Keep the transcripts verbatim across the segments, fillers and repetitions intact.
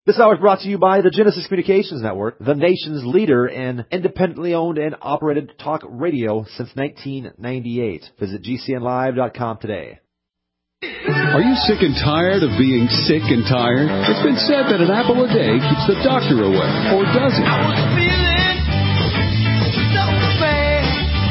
This hour is brought to you by the Genesis Communications Network, the nation's leader in independently owned and operated talk radio since nineteen ninety-eight. Visit G C N live dot com today. Are you sick and tired of being sick and tired? It's been said that an apple a day keeps the doctor away, or does it? I was feeling so bad.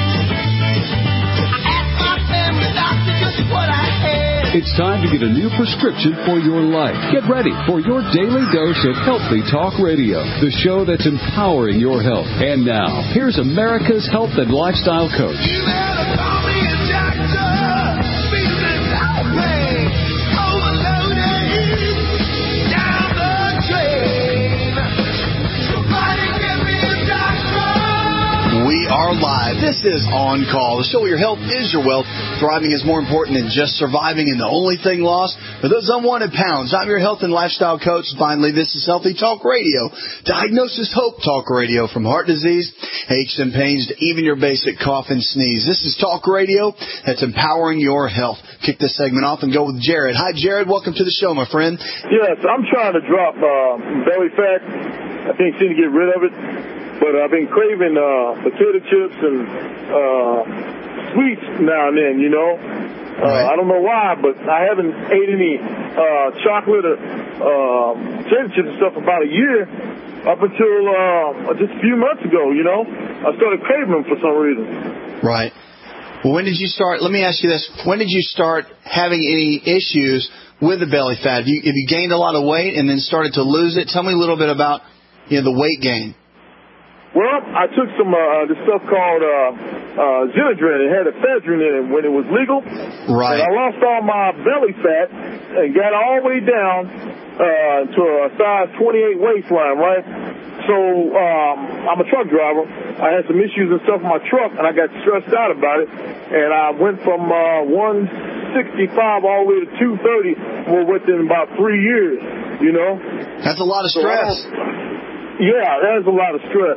I asked my family doctor just what I had. It's time to get a new prescription for your life. Get ready for your daily dose of Healthy Talk Radio, the show that's empowering your health. And now, here's America's health and lifestyle coach. You better call me a doctor. Feeling away. Overloaded. Down the drain. Somebody get me a doctor. We are live. This is On Call, the show where your health is your wealth. Thriving is more important than just surviving, and the only thing lost are those unwanted pounds. I'm your health and lifestyle coach. Finally, this is Healthy Talk Radio. Diagnosis Hope Talk Radio, from heart disease, aches and pains, to even your basic cough and sneeze. This is Talk Radio that's empowering your health. Kick this segment off and go with Jared. Hi, Jared. Welcome to the show, my friend. Yes, I'm trying to drop uh, belly fat. I can't seem to get rid of it. But I've been craving uh, potato chips and uh, sweets now and then, you know. Uh, right. I don't know why, but I haven't ate any uh, chocolate or uh, potato chips and stuff about a year, up until uh, just a few months ago, you know. I started craving them for some reason. Right. Well, when did you start, let me ask you this, when did you start having any issues with the belly fat? Have you, have you gained a lot of weight and then started to lose it? Tell me a little bit about, you know, the weight gain. Well, I took some uh, this stuff called uh, uh, Zinedrin. It had ephedrine in it when it was legal. Right. And I lost all my belly fat and got all the way down uh, to a size twenty-eight waistline, right? So um, I'm a truck driver. I had some issues and stuff with my truck, and I got stressed out about it. And I went from uh, one sixty-five all the way to two thirty well, within about three years, you know? That's a lot of stress. So yeah, that is a lot of stress.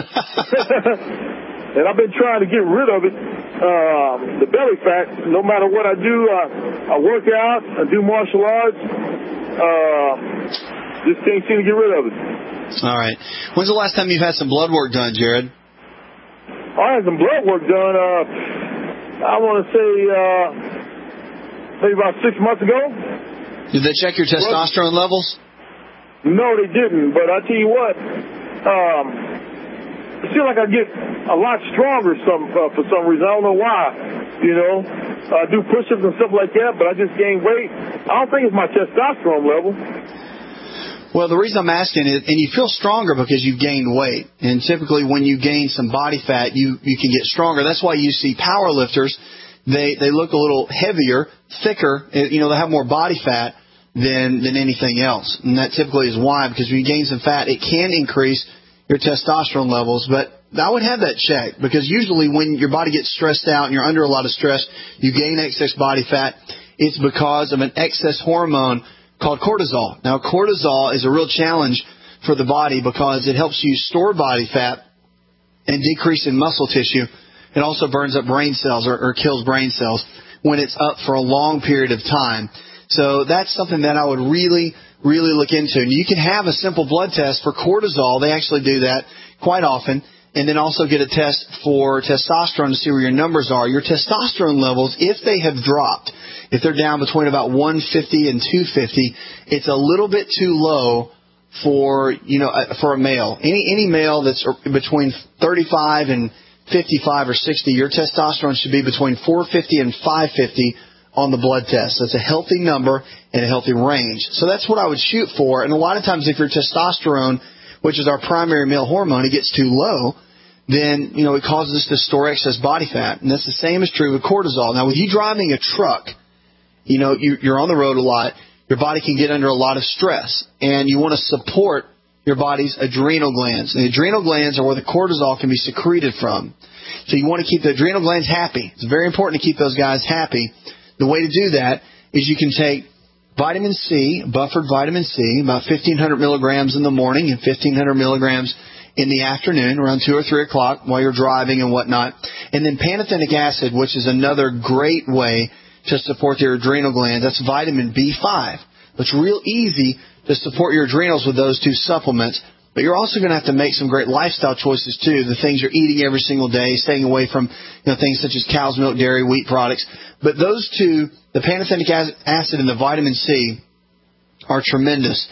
And I've been trying to get rid of it, um, the belly fat. No matter what I do, I, I work out, I do martial arts. Uh, just can't seem to get rid of it. All right. When's the last time you've had some blood work done, Jared? I had some blood work done, uh, I want to say, uh, maybe about six months ago. Did they check your testosterone blood? levels? No, they didn't. But I tell you what, um, it seems like I get a lot stronger some uh, for some reason. I don't know why. You know, I do push-ups and stuff like that, but I just gain weight. I don't think it's my testosterone level. Well, the reason I'm asking is, and you feel stronger because you've gained weight. And typically when you gain some body fat, you, you can get stronger. That's why you see power lifters, they, they look a little heavier, thicker. You know, they have more body fat than than anything else. And that typically is why, because when you gain some fat, it can increase your testosterone levels. But I would have that checked, because usually when your body gets stressed out and you're under a lot of stress, you gain excess body fat. It's because of an excess hormone called cortisol. Now, cortisol is a real challenge for the body because it helps you store body fat and decrease in muscle tissue. It also burns up brain cells or, or kills brain cells when it's up for a long period of time. So that's something that I would really, really look into. And you can have a simple blood test for cortisol. They actually do that quite often. And then also get a test for testosterone to see where your numbers are. Your testosterone levels, if they have dropped, if they're down between about one fifty and two fifty, it's a little bit too low for, you know, for a male. Any any male that's between thirty-five and fifty-five or sixty, your testosterone should be between four fifty and five fifty on the blood test. That's a healthy number and a healthy range. So that's what I would shoot for. And a lot of times if your testosterone, which is our primary male hormone, it gets too low, then, you know, it causes us to store excess body fat. And that's the same is true with cortisol. Now, with you driving a truck, you know, you, you're on the road a lot, your body can get under a lot of stress. And you want to support your body's adrenal glands. And the adrenal glands are where the cortisol can be secreted from. So you want to keep the adrenal glands happy. It's very important to keep those guys happy. The way to do that is you can take vitamin C, buffered vitamin C, about fifteen hundred milligrams in the morning and fifteen hundred milligrams in the afternoon, around two or three o'clock while you're driving and whatnot. And then pantothenic acid, which is another great way to support your adrenal glands. That's vitamin B five. It's real easy to support your adrenals with those two supplements. But you're also going to have to make some great lifestyle choices, too. The things you're eating every single day, staying away from you know things such as cow's milk, dairy, wheat products. But those two, the pantothenic acid and the vitamin C, are tremendous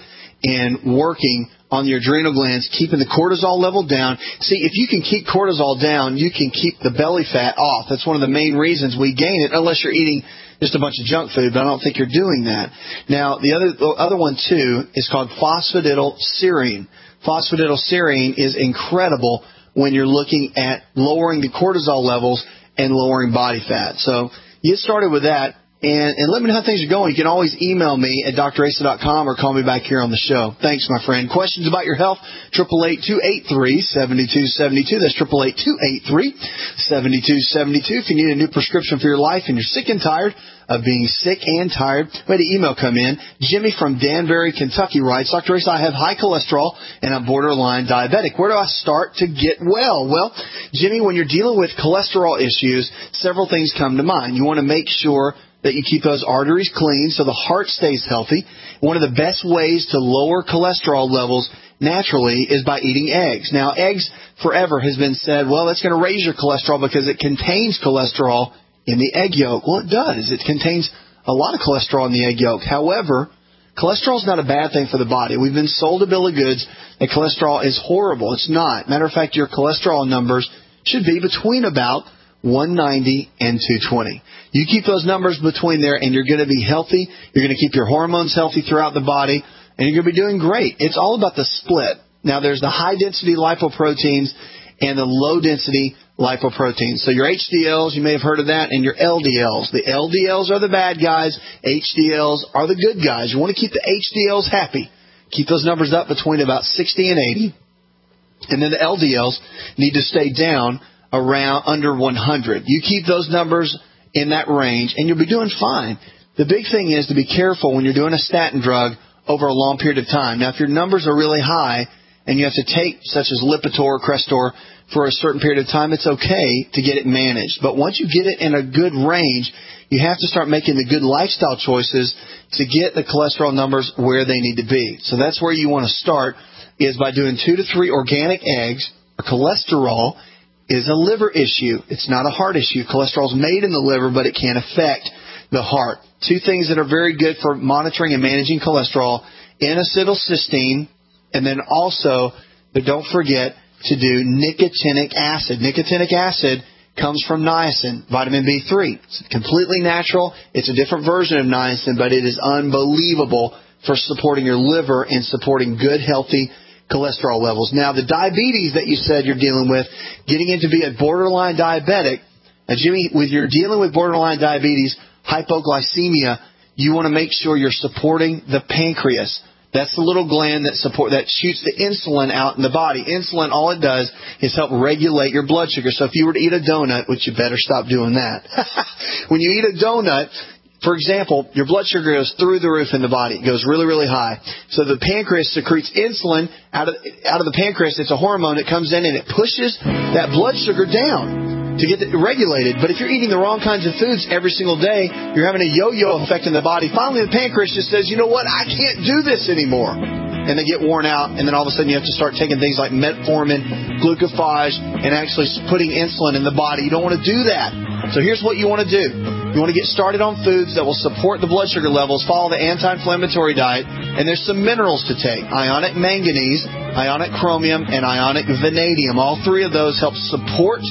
in working on your adrenal glands, keeping the cortisol level down. See, if you can keep cortisol down, you can keep the belly fat off. That's one of the main reasons we gain it, unless you're eating just a bunch of junk food, but I don't think you're doing that. Now, the other the other one, too, is called phosphatidylserine. Phosphatidylserine is incredible when you're looking at lowering the cortisol levels and lowering body fat. So get started with that. And, and let me know how things are going. You can always email me at d r asa dot com or call me back here on the show. Thanks, my friend. Questions about your health? eight eight eight, two eight three, seven two seven two. That's eight eight eight, two eight three, seven two seven two. If you need a new prescription for your life and you're sick and tired of being sick and tired, we had an email come in. Jimmy from Danbury, Kentucky writes, Doctor Asa, I have high cholesterol and I'm borderline diabetic. Where do I start to get well? Well, Jimmy, when you're dealing with cholesterol issues, several things come to mind. You want to make sure that you keep those arteries clean so the heart stays healthy. One of the best ways to lower cholesterol levels naturally is by eating eggs. Now, eggs forever has been said, well, that's going to raise your cholesterol because it contains cholesterol in the egg yolk. Well, it does. It contains a lot of cholesterol in the egg yolk. However, cholesterol is not a bad thing for the body. We've been sold a bill of goods that cholesterol is horrible. It's not. Matter of fact, your cholesterol numbers should be between about one ninety and two twenty. You keep those numbers between there and you're going to be healthy. You're going to keep your hormones healthy throughout the body and you're going to be doing great. It's all about the split. Now, there's the high-density lipoproteins and the low-density lipoproteins. So your H D Ls, you may have heard of that, and your L D Ls. The L D Ls are the bad guys. H D Ls are the good guys. You want to keep the H D Ls happy. Keep those numbers up between about sixty and eighty. And then the L D Ls need to stay down around under one hundred. You keep those numbers in that range, and you'll be doing fine. The big thing is to be careful when you're doing a statin drug over a long period of time. Now, if your numbers are really high and you have to take, such as Lipitor or Crestor, for a certain period of time, it's okay to get it managed. But once you get it in a good range, you have to start making the good lifestyle choices to get the cholesterol numbers where they need to be. So that's where you want to start, is by doing two to three organic eggs. Cholesterol is a liver issue. It's not a heart issue. Cholesterol is made in the liver, but it can affect the heart. Two things that are very good for monitoring and managing cholesterol: N-acetylcysteine, and then also, but don't forget to do nicotinic acid. Nicotinic acid comes from niacin, vitamin B three. It's completely natural. It's a different version of niacin, but it is unbelievable for supporting your liver and supporting good, healthy cholesterol levels. Now, the diabetes that you said you're dealing with, getting into be a borderline diabetic. Now, Jimmy, when you're dealing with borderline diabetes, hypoglycemia, you want to make sure you're supporting the pancreas. That's the little gland that support that shoots the insulin out in the body. Insulin, all it does is help regulate your blood sugar. So if you were to eat a donut, which you better stop doing that. When you eat a donut, for example, your blood sugar goes through the roof in the body. It goes really, really high. So the pancreas secretes insulin out of, out of the pancreas. It's a hormone that comes in and it pushes that blood sugar down to get it regulated. But if you're eating the wrong kinds of foods every single day, you're having a yo-yo effect in the body. Finally, the pancreas just says, you know what, I can't do this anymore. And they get worn out, and then all of a sudden you have to start taking things like metformin, glucophage, and actually putting insulin in the body. You don't want to do that. So here's what you want to do. You want to get started on foods that will support the blood sugar levels, follow the anti-inflammatory diet, and there's some minerals to take: ionic manganese, ionic chromium, and ionic vanadium. All three of those help support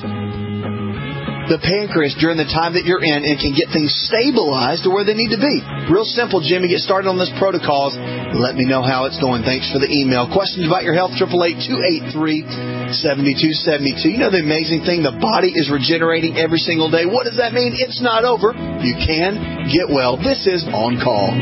the pancreas during the time that you're in and can get things stabilized to where they need to be. Real simple, Jimmy. Get started on this protocols. Let me know how it's going. Thanks for the email. Questions about your health? eight eight eight, two eight three, seven two seven two. You know the amazing thing? The body is regenerating every single day. What does that mean? It's not over. You can get well. This is On Call.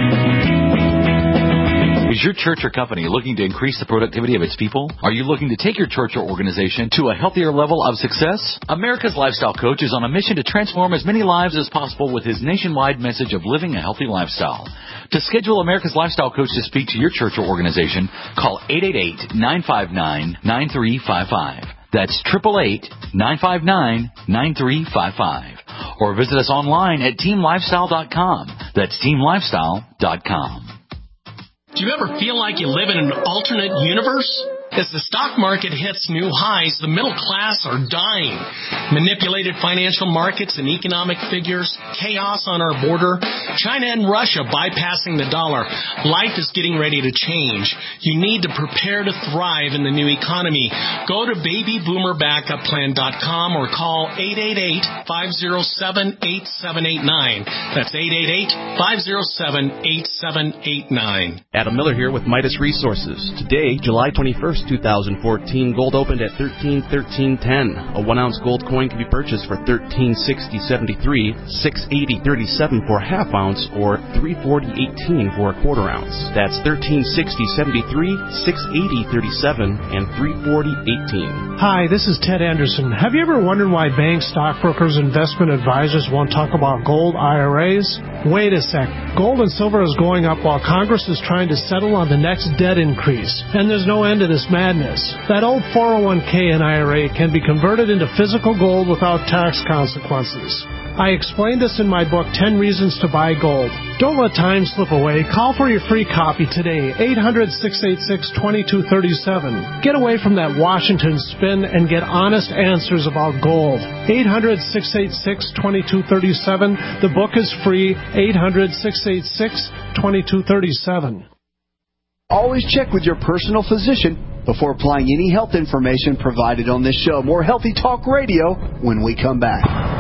Is your church or company looking to increase the productivity of its people? Are you looking to take your church or organization to a healthier level of success? America's Lifestyle Coach is on a mission to transform as many lives as possible with his nationwide message of living a healthy lifestyle. To schedule America's Lifestyle Coach to speak to your church or organization, call eight eight eight, nine five nine, nine three five five. That's eight eight eight, nine five nine, nine three five five. Or visit us online at team lifestyle dot com. That's team lifestyle dot com. Do you ever feel like you live in an alternate universe? As the stock market hits new highs, the middle class are dying. Manipulated financial markets and economic figures, chaos on our border, China and Russia bypassing the dollar. Life is getting ready to change. You need to prepare to thrive in the new economy. Go to baby boomer backup plan dot com or call eight eight eight, five oh seven, eight seven eight nine. That's eight eight eight, five oh seven, eight seven eight nine. Adam Miller here with Midas Resources. Today, July twenty-first, twenty fourteen, gold opened at thirteen thirteen ten. A one-ounce gold coin can be purchased for thirteen sixty seventy-three, six eighty thirty-seven for a half ounce, or three forty eighteen for a quarter ounce. That's thirteen sixty seventy-three, six eighty thirty-seven, and three forty eighteen. Hi, this is Ted Anderson. Have you ever wondered why banks, stockbrokers, investment advisors won't talk about gold I R As? Wait a sec. Gold and silver is going up while Congress is trying to settle on the next debt increase, and there's no end to this madness. That old four oh one k and I R A can be converted into physical gold without tax consequences. I explained this in my book, ten Reasons to Buy Gold. Don't let time slip away. Call for your free copy today, eight hundred, six eight six, two two three seven. Get away from that Washington spin and get honest answers about gold. eight hundred, six eight six, two two three seven. The book is free, eight hundred, six eight six, two two three seven. Always check with your personal physician before applying any health information provided on this show. More Healthy Talk Radio when we come back.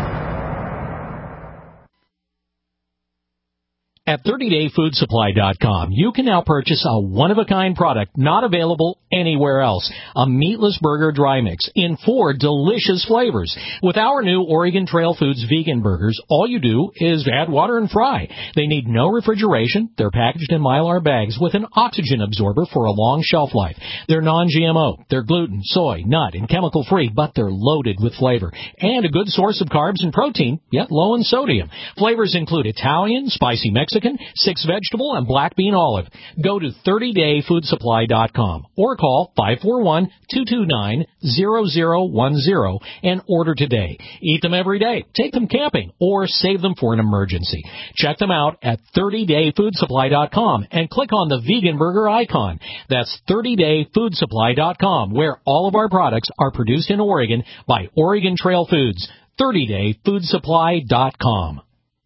At thirty day food supply dot com, you can now purchase a one-of-a-kind product not available anywhere else. A meatless burger dry mix in four delicious flavors. With our new Oregon Trail Foods vegan burgers, all you do is add water and fry. They need no refrigeration. They're packaged in Mylar bags with an oxygen absorber for a long shelf life. They're non G M O. They're gluten, soy, nut, and chemical-free, but they're loaded with flavor. And a good source of carbs and protein, yet low in sodium. Flavors include Italian, spicy Mexican, Mexican, six vegetable, and black bean olive. Go to thirty day food supply dot com or call five four one, two two nine, zero zero one zero and order today. Eat them every day, take them camping, or save them for an emergency. Check them out at thirty day food supply dot com and click on the vegan burger icon. That's thirty day food supply dot com, where all of our products are produced in Oregon by Oregon Trail Foods. thirty day food supply dot com.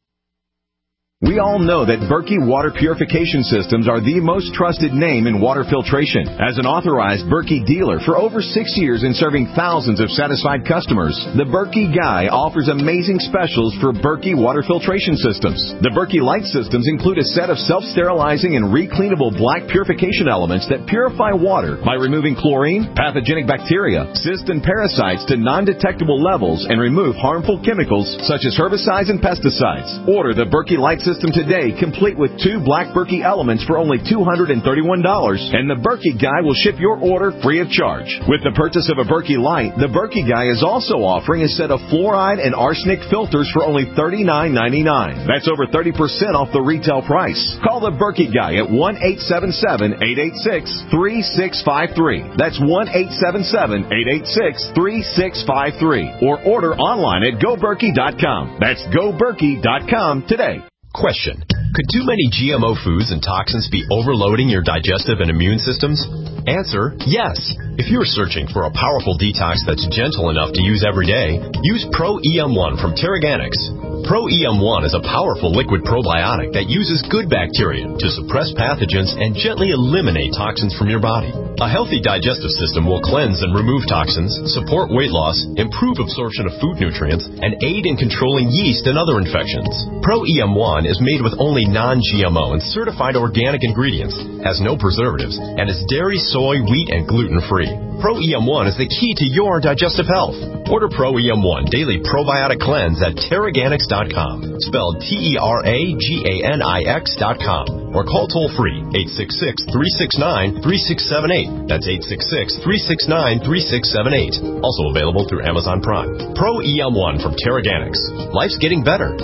We all know that Berkey Water Purification Systems are the most trusted name in water filtration. As an authorized Berkey dealer for over six years and serving thousands of satisfied customers, the Berkey Guy offers amazing specials for Berkey Water Filtration Systems. The Berkey Light Systems include a set of self-sterilizing and recleanable black purification elements that purify water by removing chlorine, pathogenic bacteria, cysts, and parasites to non-detectable levels and remove harmful chemicals such as herbicides and pesticides. Order the Berkey Light System today, complete with two black Berkey elements for only two hundred thirty-one dollars, and the Berkey Guy will ship your order free of charge. With the purchase of a Berkey Light, the Berkey Guy is also offering a set of fluoride and arsenic filters for only thirty-nine ninety-nine. That's over thirty percent off the retail price. Call the Berkey Guy at one eight seven seven, eight eight six, three six five three. That's one eight seven seven, eight eight six, three six five three. Or order online at go berkey dot com. That's go berkey dot com today. Question. Could too many G M O foods and toxins be overloading your digestive and immune systems? Answer, yes. If you're searching for a powerful detox that's gentle enough to use every day, use Pro E M one from Teraganix. Pro E M one is a powerful liquid probiotic that uses good bacteria to suppress pathogens and gently eliminate toxins from your body. A healthy digestive system will cleanse and remove toxins, support weight loss, improve absorption of food nutrients, and aid in controlling yeast and other infections. Pro E M one is made with only non G M O and certified organic ingredients, has no preservatives, and is dairy, soy, wheat, and gluten-free. Pro E M one is the key to your digestive health. Order Pro E M one Daily Probiotic Cleanse at Teraganix dot com, spelled T E R A G A N I X dot com, or call toll-free eight six six, three six nine, three six seven eight. That's eight six six, three six nine, three six seven eight. Also available through Amazon Prime. Pro E M one from Teraganix. Life's getting better.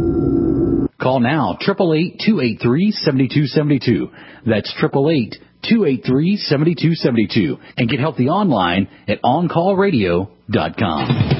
Call now, eight eight eight, two eight three, seven two seven two. That's eight eight eight, two two eight three, seven two seven two and get healthy online at on call radio dot com.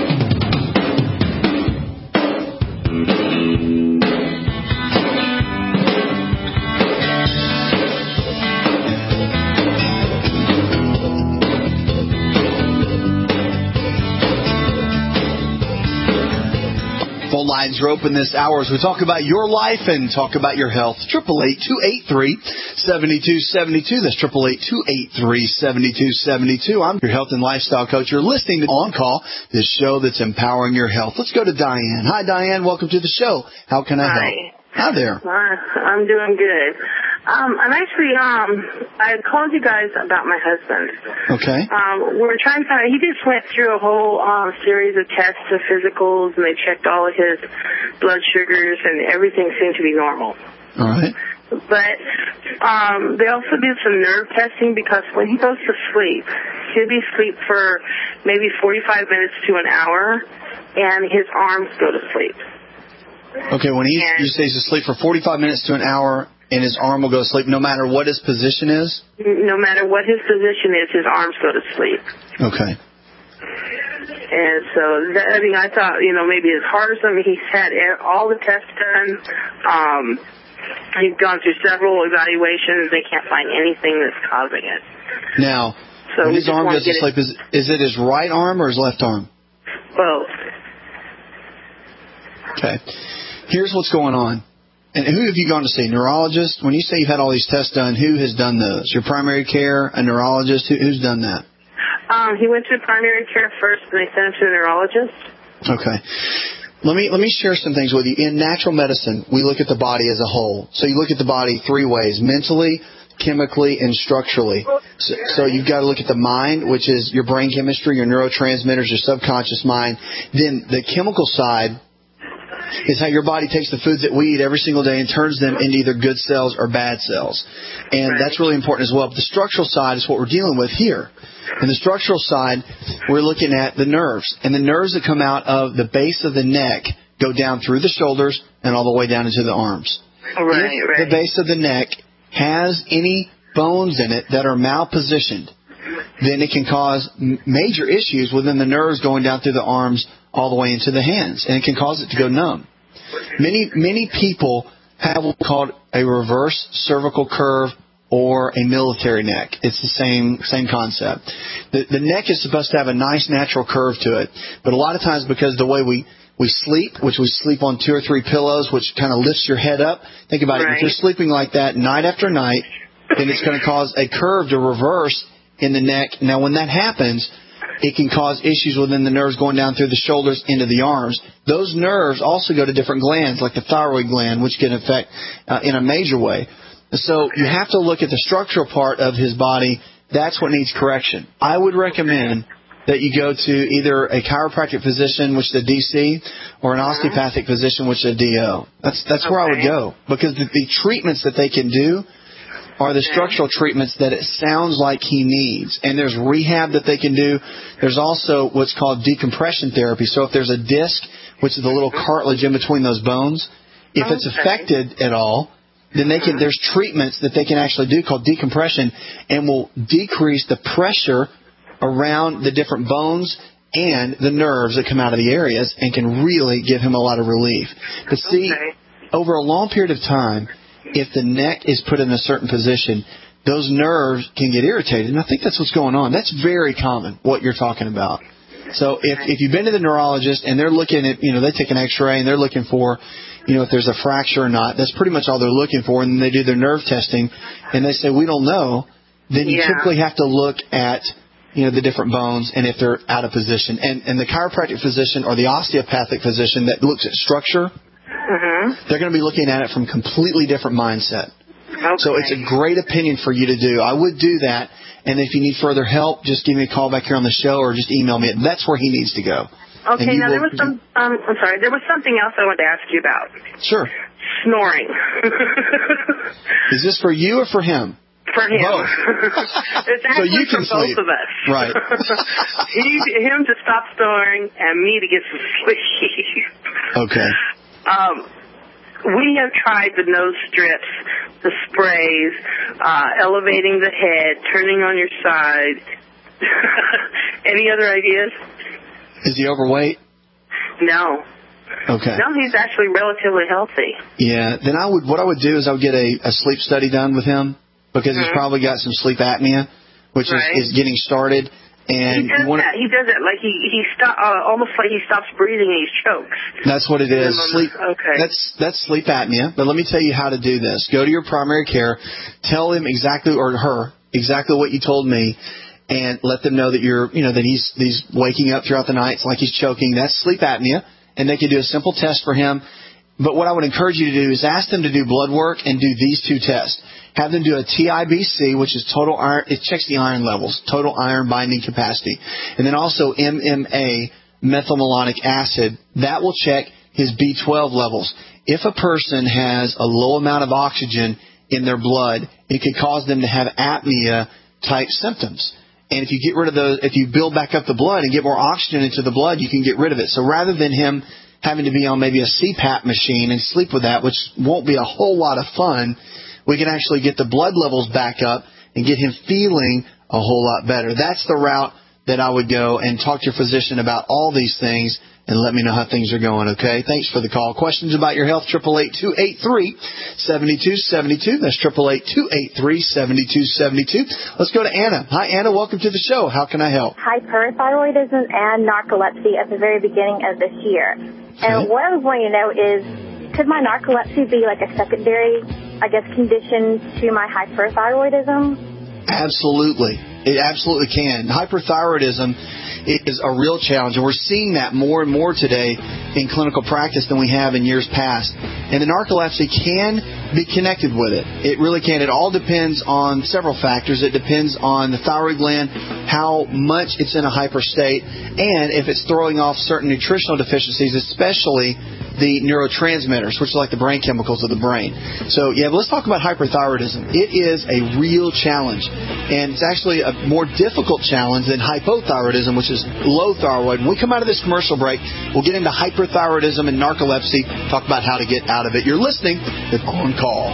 Lines are open this hour as we talk about your life and talk about your health. Triple eight two eight three seven two seven two. That's triple eight two eight three seven two seven two. I'm your health and lifestyle coach. You're listening to On Call, this show that's empowering your health. Let's go to Diane. Hi, Diane. Welcome to the show. How can I Hi. help? Hi there. Hi. I'm doing good. Um, I'm actually, um, I called you guys about my husband. Okay. Um, we're trying to find, he just went through a whole um, series of tests and physicals, and they checked all of his blood sugars, and everything seemed to be normal. All right. But um, they also did some nerve testing because when he goes to sleep, he'll be asleep for maybe forty-five minutes to an hour, and his arms go to sleep. Okay, when he you say he's asleep for forty-five minutes to an hour, and his arm will go to sleep no matter what his position is? No matter what his position is, his arms go to sleep. Okay. And so, that, I mean, I thought, you know, maybe his heart or something. He's had all the tests done. Um, he's gone through several evaluations. They can't find anything that's causing it. Now, so when his arm goes to sleep, is, is it his right arm or his left arm? Both. Okay. Here's what's going on. And who have you gone to see? Neurologist? When you say you've had all these tests done, who has done those? Your primary care, a neurologist? Who, who's done that? Um, he went to primary care first, and they sent him to a neurologist. Okay. Let me let me share some things with you. In natural medicine, we look at the body as a whole. So you look at the body three ways: mentally, chemically, and structurally. So, so you've got to look at the mind, which is your brain chemistry, your neurotransmitters, your subconscious mind. Then the chemical side is how your body takes the foods that we eat every single day and turns them into either good cells or bad cells. And that's really important as well. But the structural side is what we're dealing with here. In the structural side, we're looking at the nerves. And the nerves that come out of the base of the neck go down through the shoulders and all the way down into the arms. Right, if right. the base of the neck has any bones in it that are malpositioned, then it can cause major issues within the nerves going down through the arms all the way into the hands, and it can cause it to go numb. Many, many people have what's called a reverse cervical curve or a military neck. It's the same same concept. The, the neck is supposed to have a nice natural curve to it, but a lot of times because the way we, we sleep, which we sleep on two or three pillows, which kind of lifts your head up, think about right. it. If you're sleeping like that night after night, then it's going to cause a curve to reverse in the neck. Now, when that happens, it can cause issues within the nerves going down through the shoulders into the arms. Those nerves also go to different glands, like the thyroid gland, which can affect uh, in a major way. So you have to look at the structural part of his body. That's what needs correction. I would recommend that you go to either a chiropractic physician, which is a D C, or an osteopathic physician, which is a D O. That's that's okay. where I would go, because the, the treatments that they can do are the structural treatments that it sounds like he needs. And there's rehab that they can do. There's also what's called decompression therapy. So if there's a disc, which is the little cartilage in between those bones, if it's affected at all, then they can. There's treatments that they can actually do called decompression, and will decrease the pressure around the different bones and the nerves that come out of the areas, and can really give him a lot of relief. But see, okay. over a long period of time, if the neck is put in a certain position, those nerves can get irritated. And I think that's what's going on. That's very common, what you're talking about. So if, if you've been to the neurologist and they're looking at, you know, they take an x-ray and they're looking for, you know, if there's a fracture or not, that's pretty much all they're looking for. And then they do their nerve testing and they say, we don't know. Then you yeah. typically have to look at, you know, the different bones and if they're out of position. And, and the chiropractic physician or the osteopathic physician that looks at structure, mm-hmm. they're going to be looking at it from a completely different mindset. Okay. So it's a great opinion for you to do. I would do that. And if you need further help, just give me a call back here on the show or just email me. That's where he needs to go. Okay, now will, there was some, um, I'm sorry, there was something else I wanted to ask you about. Sure. Snoring. Is this for you or for him? For him. Both. It's so actually you can for sleep. both of us. Right. he, him to stop snoring and me to get some sleep. Okay. Um, We have tried the nose strips, the sprays, uh, elevating the head, turning on your side. Any other ideas? Is he overweight? No. Okay. No, he's actually relatively healthy. Yeah. Then I would, what I would do is I would get a, a sleep study done with him because mm-hmm. he's probably got some sleep apnea, which right. is, is getting started. And he does wanna, that. He does it like he he stop uh, almost like he stops breathing and he chokes. That's what it is. Sleep. Okay. That's that's sleep apnea. But let me tell you how to do this. Go to your primary care, tell him exactly or her exactly what you told me, and let them know that you're you know that he's he's waking up throughout the night. It's like he's choking. That's sleep apnea, and they can do a simple test for him. But what I would encourage you to do is ask them to do blood work and do these two tests. Have them do a T I B C, which is total iron. It checks the iron levels, total iron binding capacity. And then also M M A, methylmalonic acid. That will check his B twelve levels. If a person has a low amount of oxygen in their blood, it could cause them to have apnea-type symptoms. And if you get rid of those, if you build back up the blood and get more oxygen into the blood, you can get rid of it. So rather than him having to be on maybe a C PAP machine and sleep with that, which won't be a whole lot of fun, we can actually get the blood levels back up and get him feeling a whole lot better. That's the route that I would go, and talk to your physician about all these things and let me know how things are going, okay? Thanks for the call. Questions about your health, eight eight eight, two eight three, seven two seven two. That's eight eight eight, two eight three, seven two seven two. Let's go to Anna. Hi, Anna. Welcome to the show. How can I help? Hyperthyroidism and narcolepsy at the very beginning of this year. Okay. And what I was wanting to know is, could my narcolepsy be like a secondary, I guess, condition to my hyperthyroidism? Absolutely. It absolutely can. Hyperthyroidism is a real challenge, and we're seeing that more and more today in clinical practice than we have in years past. And the narcolepsy can be connected with it. It really can. It all depends on several factors. It depends on the thyroid gland, how much it's in a hyper state, and if it's throwing off certain nutritional deficiencies, especially the neurotransmitters, which are like the brain chemicals of the brain. So, yeah, but let's talk about hyperthyroidism. It is a real challenge, and it's actually a more difficult challenge than hypothyroidism, which is low thyroid. When we come out of this commercial break, we'll get into hyperthyroidism and narcolepsy, talk about how to get out of it. You're listening with On Call.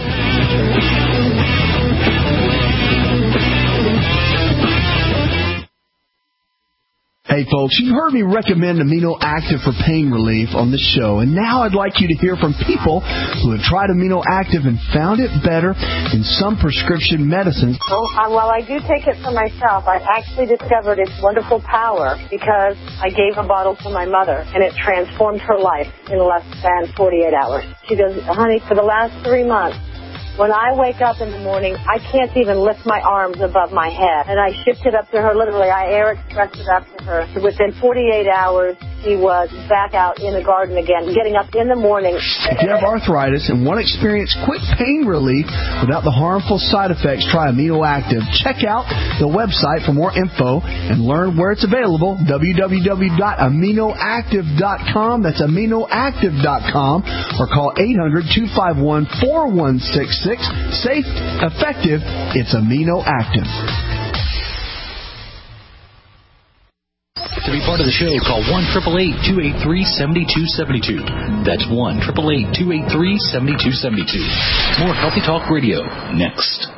Hey folks, you've heard me recommend Amino Active for pain relief on this show, and now I'd like you to hear from people who have tried Amino Active and found it better than some prescription medicines. Well, uh, while I do take it for myself, I actually discovered its wonderful power because I gave a bottle to my mother, and it transformed her life in less than forty-eight hours. She goes, honey, for the last three months, when I wake up in the morning, I can't even lift my arms above my head. And I shipped it up to her, literally. I air expressed it up to her. So within forty-eight hours, she was back out in the garden again, getting up in the morning. If you have arthritis and want to experience quick pain relief without the harmful side effects, try Amino Active. Check out the website for more info and learn where it's available, w w w dot amino active dot com. That's amino active dot com, or call eight hundred, two five one, four one six six. Safe, effective, it's Amino Active. To be part of the show, call one eight eight eight, two eight three, seven two seven two. That's one eight eight eight, two eight three, seven two seven two. More Healthy Talk Radio next.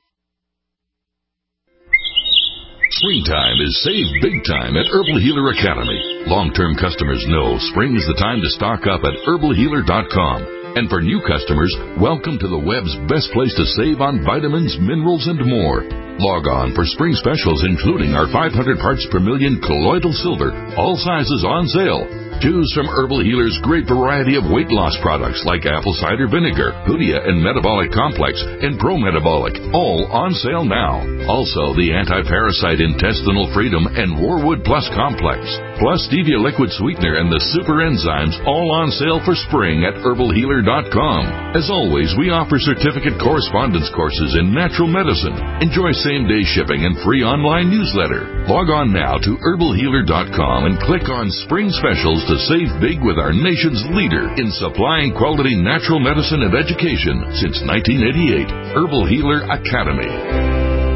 Springtime is save big time at Herbal Healer Academy. Long-term customers know spring is the time to stock up at herbal healer dot com. And for new customers, welcome to the web's best place to save on vitamins, minerals, and more. Log on for spring specials, including our five hundred parts per million colloidal silver, all sizes on sale. Choose from Herbal Healer's great variety of weight loss products like apple cider vinegar, Hoodia and Metabolic Complex, and Pro Metabolic, all on sale now. Also, the Anti-Parasite Intestinal Freedom and Warwood Plus Complex, plus Stevia Liquid Sweetener and the Super Enzymes, all on sale for spring at herbal healer dot com. As always, we offer certificate correspondence courses in natural medicine. Enjoy same-day shipping and free online newsletter. Log on now to herbal healer dot com and click on Spring Specials to save big with our nation's leader in supplying quality natural medicine and education since nineteen eighty-eight, Herbal Healer Academy. Hey,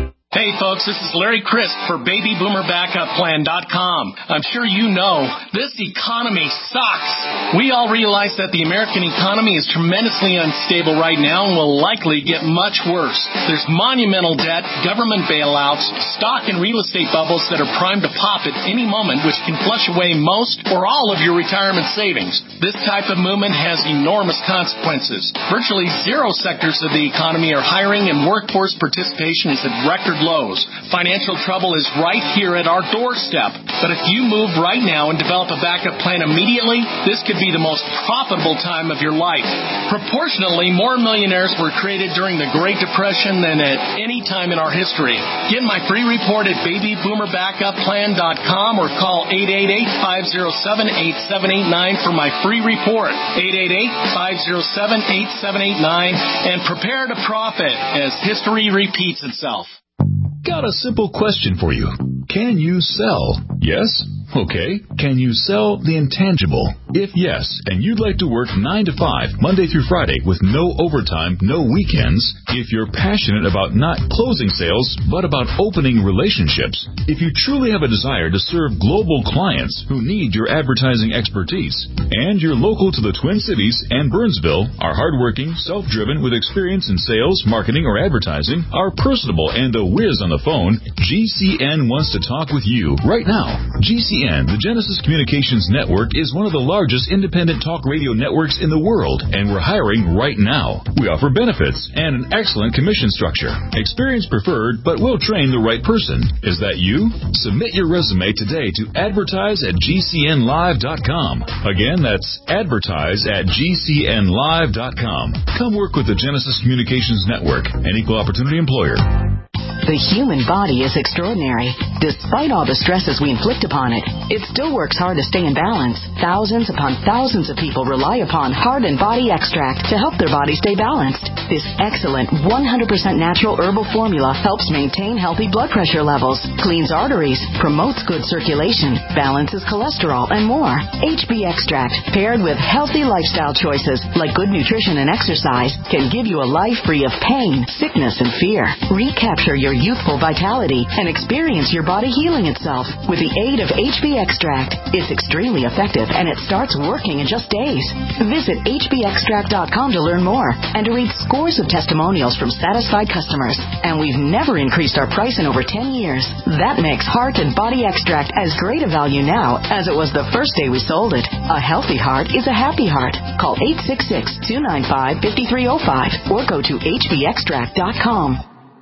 Hey folks, this is Larry Crisp for baby boomer backup plan dot com. I'm sure you know this economy sucks. We all realize that the American economy is tremendously unstable right now and will likely get much worse. There's monumental debt, government bailouts, stock and real estate bubbles that are primed to pop at any moment, which can flush away most or all of your retirement savings. This type of movement has enormous consequences. Virtually zero sectors of the economy are hiring and workforce participation is at record lows. Financial trouble is right here at our doorstep. But if you move right now and develop a backup plan immediately, this could be the most profitable time of your life. Proportionally, more millionaires were created during the Great Depression than at any time in our history. Get my free report at baby boomer backup plan dot com or call eight eight eight, five oh seven, eight seven eight nine for my free report. eight eight eight, five oh seven, eight seven eight nine and prepare to profit as history repeats itself. Got a simple question for you. Can you sell? Yes? Okay. Can you sell the intangible? If yes, and you'd like to work nine to five, Monday through Friday, with no overtime, no weekends, if you're passionate about not closing sales, but about opening relationships, if you truly have a desire to serve global clients who need your advertising expertise, and you're local to the Twin Cities and Burnsville, are hardworking, self-driven, with experience in sales, marketing, or advertising, are personable, and a whiz on the phone, G C N wants to talk with you right now. G C N, the Genesis Communications Network, is one of the largest independent talk radio networks in the world, and we're hiring right now. We offer benefits and an excellent commission structure. Experience preferred, but we'll train the right person. Is that you? Submit your resume today to advertise at G C N live dot com. Again, that's advertise at G C N live dot com. Come work with the Genesis Communications Network, an equal opportunity employer. The human body is extraordinary. Despite all the stresses we inflict upon it, it still works hard to stay in balance. Thousands upon thousands of people rely upon Heart and Body Extract to help their body stay balanced. This excellent one hundred percent natural herbal formula helps maintain healthy blood pressure levels, cleans arteries, promotes good circulation, balances cholesterol, and more. H B Extract, paired with healthy lifestyle choices like good nutrition and exercise, can give you a life free of pain, sickness, and fear. Recapture your youthful vitality and experience your body healing itself with the aid of H B Extract. It's extremely effective and it starts working in just days. Visit H B extract dot com to learn more and to read scores of testimonials from satisfied customers. And we've never increased our price in over ten years. That makes Heart and Body Extract as great a value now as it was the first day we sold it. A healthy heart is a happy heart. Call eight six six, two nine five, five three zero five or go to H B extract dot com.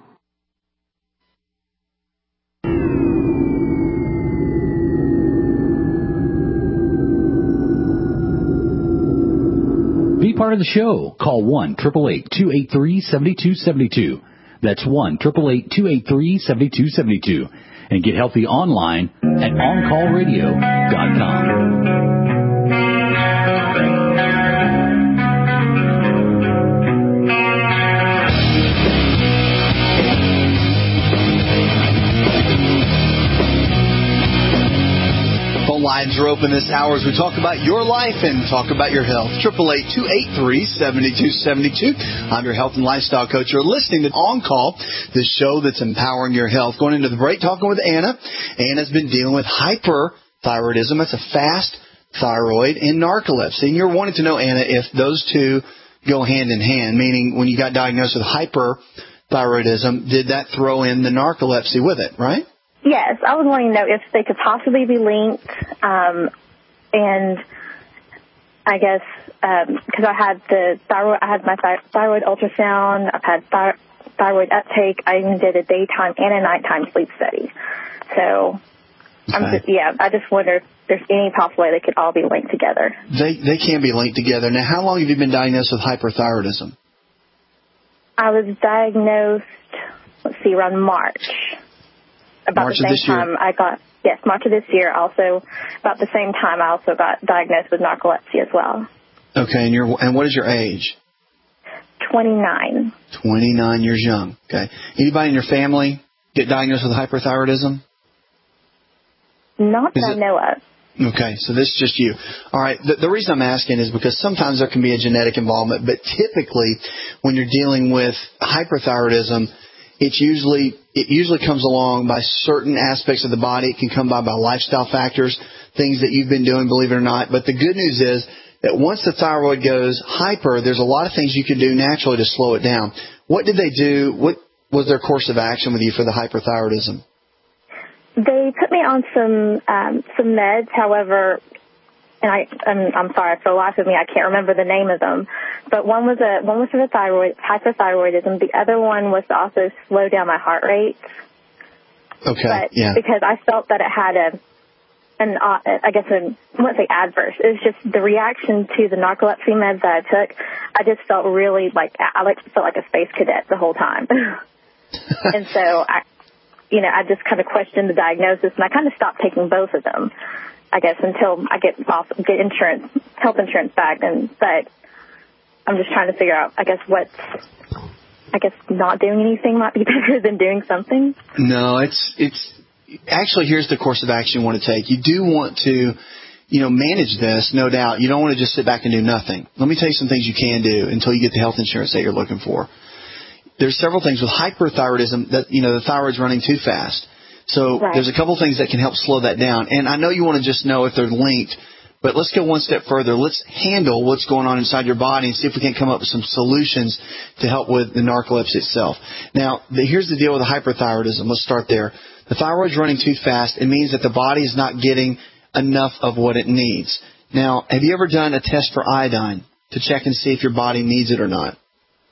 Be part of the show. Call one eight eight eight, two eight three, seven two seven two. That's one eight eight eight, two eight three, seven two seven two. And get healthy online at on call radio dot com. Lines are open this hour as we talk about your life and talk about your health. eight eight eight, two eight three, seven two seven two. I'm your health and lifestyle coach. You're listening to On Call, the show that's empowering your health. Going into the break, talking with Anna. Anna's been dealing with hyperthyroidism. That's a fast thyroid and narcolepsy. And you're wanting to know, Anna, if those two go hand in hand, meaning when you got diagnosed with hyperthyroidism, did that throw in the narcolepsy with it, right? Yes, I was wanting to know if they could possibly be linked, um, and I guess because um, I had the thyroid, I had my th- thyroid ultrasound, I've had thy- thyroid uptake, I even did a daytime and a nighttime sleep study. So, okay. I'm just, yeah, I just wonder if there's any possible way they could all be linked together. They they can be linked together. Now, how long have you been diagnosed with hyperthyroidism? I was diagnosed, let's see, around March. About March the same of this year. time I got, yes, March of this year. Also, about the same time I also got diagnosed with narcolepsy as well. Okay, and you're and what is your age? twenty-nine. twenty-nine years young. Okay. Anybody in your family get diagnosed with hyperthyroidism? Not is that it, I know of. Okay, so this is just you. All right, the, the reason I'm asking is because sometimes there can be a genetic involvement, but typically when you're dealing with hyperthyroidism, it's usually it usually comes along by certain aspects of the body. It can come by by lifestyle factors, things that you've been doing, believe it or not. But the good news is that once the thyroid goes hyper, there's a lot of things you can do naturally to slow it down. What did they do? What was their course of action with you for the hyperthyroidism? They put me on some um, some meds. However, and I, I'm, I'm sorry, for the life of me, I can't remember the name of them. But one was a one was for the thyroid hyperthyroidism. The other one was to also slow down my heart rate. Okay. But yeah. Because I felt that it had a an uh, I guess an, I wouldn't say adverse. It was just the reaction to the narcolepsy meds that I took. I just felt really like I like felt like a space cadet the whole time. And so I, you know, I just kind of questioned the diagnosis, and I kind of stopped taking both of them, I guess, until I get off, get insurance, health insurance back. And but I'm just trying to figure out, I guess, what's, I guess, not doing anything might be better than doing something. No, it's it's actually here's the course of action you want to take. You do want to, you know, manage this, no doubt. You don't want to just sit back and do nothing. Let me tell you some things you can do until you get the health insurance that you're looking for. There's several things with hyperthyroidism that, you know, the thyroid's running too fast. So right. There's a couple things that can help slow that down. And I know you want to just know if they're linked, but let's go one step further. Let's handle what's going on inside your body and see if we can come up with some solutions to help with the narcolepsy itself. Now, the, here's the deal with the hyperthyroidism. Let's start there. The thyroid's running too fast. It means that the body is not getting enough of what it needs. Now, have you ever done a test for iodine to check and see if your body needs it or not?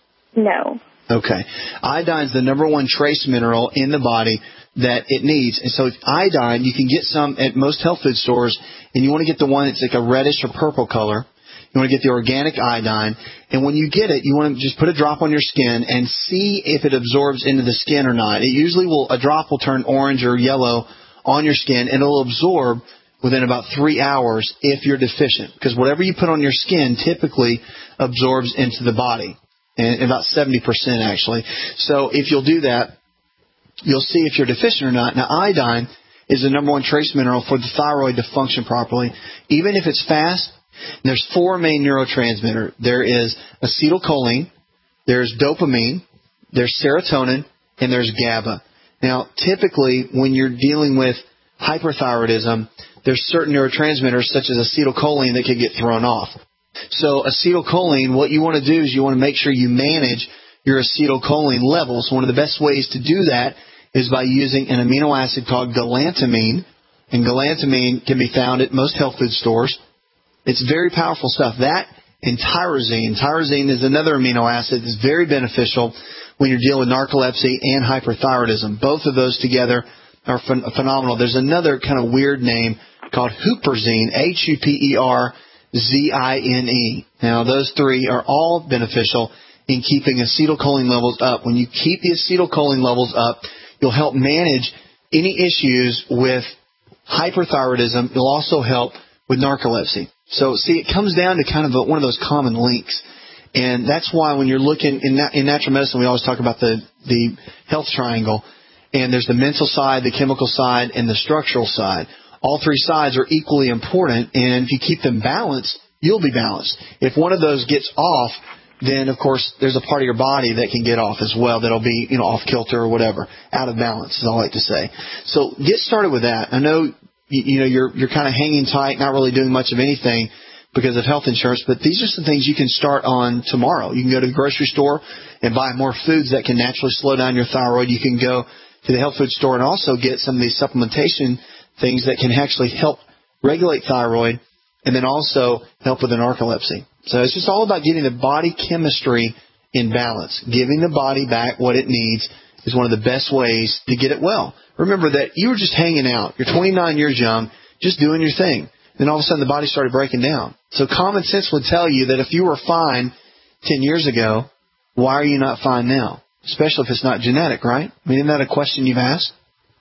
No. Okay. Iodine is the number one trace mineral in the body that it needs. And so iodine, you can get some at most health food stores, and you want to get the one that's like a reddish or purple color. You want to get the organic iodine. And when you get it, you want to just put a drop on your skin and see if it absorbs into the skin or not. It usually will, a drop will turn orange or yellow on your skin, and it'll absorb within about three hours if you're deficient. Because whatever you put on your skin typically absorbs into the body. And about seventy percent actually. So if you'll do that, you'll see if you're deficient or not. Now, iodine is the number one trace mineral for the thyroid to function properly. Even if it's fast, there's four main neurotransmitters. There is acetylcholine, there's dopamine, there's serotonin, and there's GABA. Now, typically, when you're dealing with hyperthyroidism, there's certain neurotransmitters such as acetylcholine that can get thrown off. So acetylcholine, what you want to do is you want to make sure you manage your acetylcholine levels. One of the best ways to do that is by using an amino acid called galantamine. And galantamine can be found at most health food stores. It's very powerful stuff. That and tyrosine. Tyrosine is another amino acid that's very beneficial when you're dealing with narcolepsy and hyperthyroidism. Both of those together are ph- phenomenal. There's another kind of weird name called huperzine, H U P E R Z I N E. Now, those three are all beneficial in keeping acetylcholine levels up. When you keep the acetylcholine levels up, you'll help manage any issues with hyperthyroidism. You'll also help with narcolepsy. So, see, it comes down to kind of a, one of those common links. And that's why when you're looking in, in natural medicine, we always talk about the, the health triangle. And there's the mental side, the chemical side, and the structural side. All three sides are equally important, and if you keep them balanced, you'll be balanced. If one of those gets off, then, of course, there's a part of your body that can get off as well that'll be, you know, off kilter or whatever, out of balance, as I like to say. So get started with that. I know, you know, you're you're kind of hanging tight, not really doing much of anything because of health insurance, but these are some things you can start on tomorrow. You can go to the grocery store and buy more foods that can naturally slow down your thyroid. You can go to the health food store and also get some of these supplementation things that can actually help regulate thyroid and then also help with the narcolepsy. So it's just all about getting the body chemistry in balance. Giving the body back what it needs is one of the best ways to get it well. Remember that you were just hanging out. You're twenty-nine years young, just doing your thing. Then all of a sudden the body started breaking down. So common sense would tell you that if you were fine ten years ago, why are you not fine now? Especially if it's not genetic, right? I mean, isn't that a question you've asked?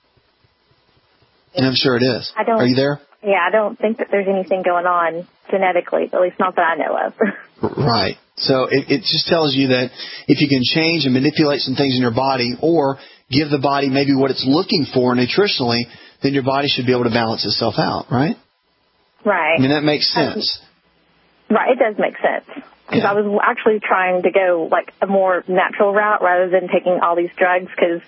And I'm sure it is. I don't, Are you there? Yeah, I don't think that there's anything going on genetically, at least not that I know of. Right. So it, it just tells you that if you can change and manipulate some things in your body or give the body maybe what it's looking for nutritionally, then your body should be able to balance itself out, right? Right. I mean, that makes sense. Um, right, it does make sense. Because I was actually trying to go, like, a more natural route rather than taking all these drugs because,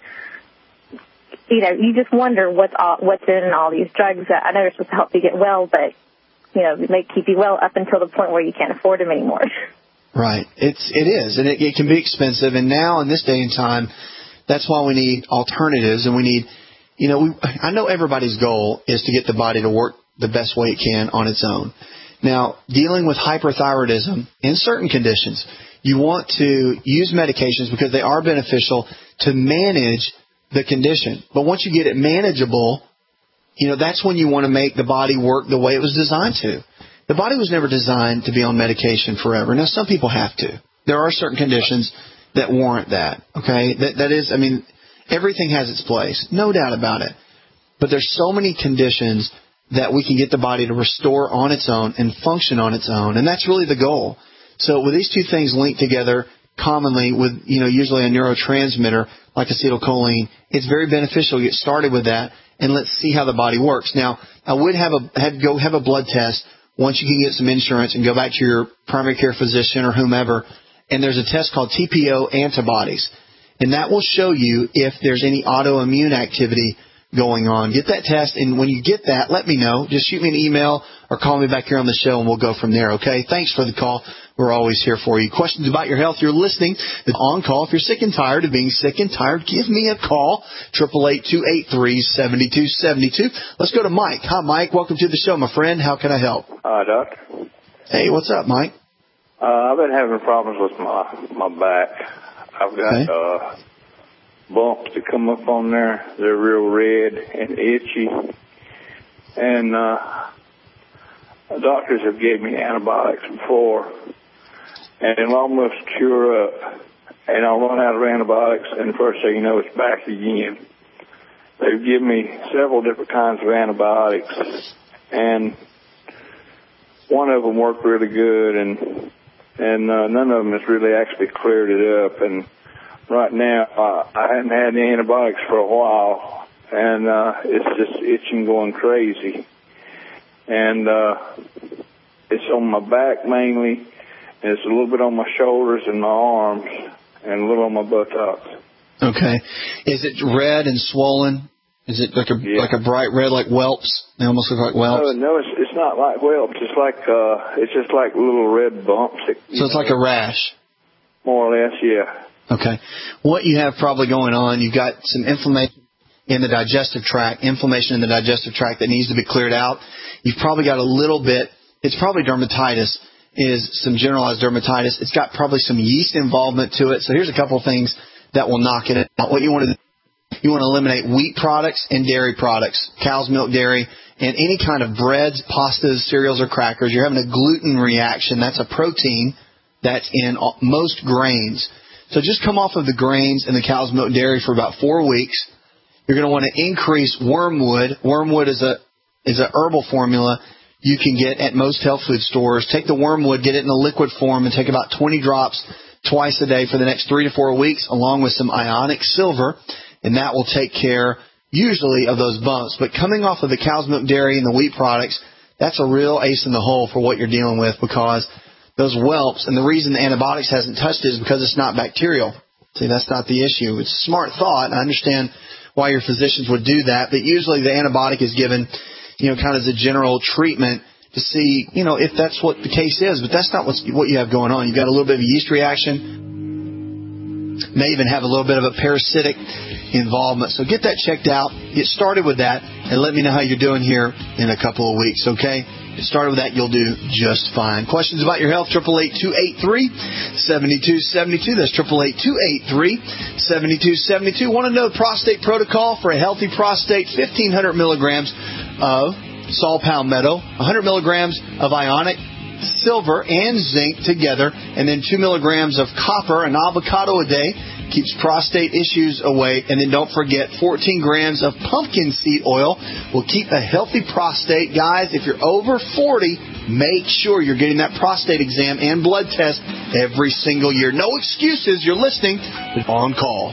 you know, you just wonder what's all, what's in all these drugs that I know are supposed to help you get well, but, you know, they keep you well up until the point where you can't afford them anymore. Right. It's, it is, and it, it can be expensive. And now in this day and time, that's why we need alternatives, and we need, you know, we, I know everybody's goal is to get the body to work the best way it can on its own. Now, dealing with hyperthyroidism in certain conditions, you want to use medications because they are beneficial to manage the condition. But once you get it manageable, you know, that's when you want to make the body work the way it was designed to. The body was never designed to be on medication forever. Now, some people have to. There are certain conditions that warrant that, okay? That That is, I mean, everything has its place, no doubt about it. But there's so many conditions that we can get the body to restore on its own and function on its own, and that's really the goal. So with these two things linked together commonly with, you know, usually a neurotransmitter like acetylcholine, it's very beneficial to get started with that, and let's see how the body works. Now, I would have a have, go have a blood test once you can get some insurance and go back to your primary care physician or whomever, and there's a test called T P O antibodies, and that will show you if there's any autoimmune activity going on. Get that test, and when you get that, let me know. Just shoot me an email or call me back here on the show, and we'll go from there, okay? Thanks for the call. We're always here for you. Questions about your health, you're listening to On Call. If you're sick and tired of being sick and tired, give me a call, eight eight eight, two eight three, seven two seven two. Let's go to Mike. Hi, Mike. Welcome to the show, my friend. How can I help? Hi, Doctor. Hey, what's up, Mike? Uh, I've been having problems with my my back. I've got Okay. uh, bumps that come up on there. They're real red and itchy. And uh, doctors have gave me antibiotics before, and it'll almost cure up. And I'll run out of antibiotics, and the first thing you know, it's back again. They've given me several different kinds of antibiotics, and one of them worked really good, and and uh, none of them has really actually cleared it up. And right now, uh, I haven't had any antibiotics for a while, and uh, it's just itching, going crazy. And uh, it's on my back mainly, and it's a little bit on my shoulders and my arms, and a little on my buttocks. Okay. Is it red and swollen? Is it like a Yeah. like a bright red, like whelps? They almost look like whelps. No, no, it's it's not like whelps. It's like uh, it's just like little red bumps. That, So it's like a rash. More or less, yeah. Okay. What you have probably going on, you've got some inflammation in the digestive tract, inflammation in the digestive tract that needs to be cleared out. You've probably got a little bit, it's probably dermatitis, is some generalized dermatitis. It's got probably some yeast involvement to it. So here's a couple of things that will knock it out. What you want to do, you want to eliminate wheat products and dairy products, cow's milk, dairy, and any kind of breads, pastas, cereals, or crackers. You're having a gluten reaction. That's a protein that's in most grains. So just come off of the grains and the cow's milk, dairy for about four weeks. You're going to want to increase wormwood. Wormwood is a is a herbal formula you can get at most health food stores. Take the wormwood, get it in a liquid form, and take about twenty drops twice a day for the next three to four weeks, along with some ionic silver, and that will take care usually of those bumps. But coming off of the cow's milk, dairy, and the wheat products, that's a real ace in the hole for what you're dealing with, because those whelps, and the reason the antibiotics hasn't touched it is because it's not bacterial. See, that's not the issue. It's a smart thought. I understand why your physicians would do that, but usually the antibiotic is given, you know, kind of as a general treatment to see, you know, if that's what the case is. But that's not what's, what you have going on. You've got a little bit of a yeast reaction, may even have a little bit of a parasitic involvement. So get that checked out. Get started with that, and let me know how you're doing here in a couple of weeks, okay? Get started with that. You'll do just fine. Questions about your health, eight eight eight, two eight three, seven two seven two. That's eight eight eight, two eight three, seven two seven two. Want to know the prostate protocol for a healthy prostate? fifteen hundred milligrams of saw palmetto, one hundred milligrams of ionic silver and zinc together, and then two milligrams of copper, an avocado a day, keeps prostate issues away. And then don't forget, fourteen grams of pumpkin seed oil will keep a healthy prostate. Guys, if you're over forty, make sure you're getting that prostate exam and blood test every single year. No excuses. You're listening to On Call.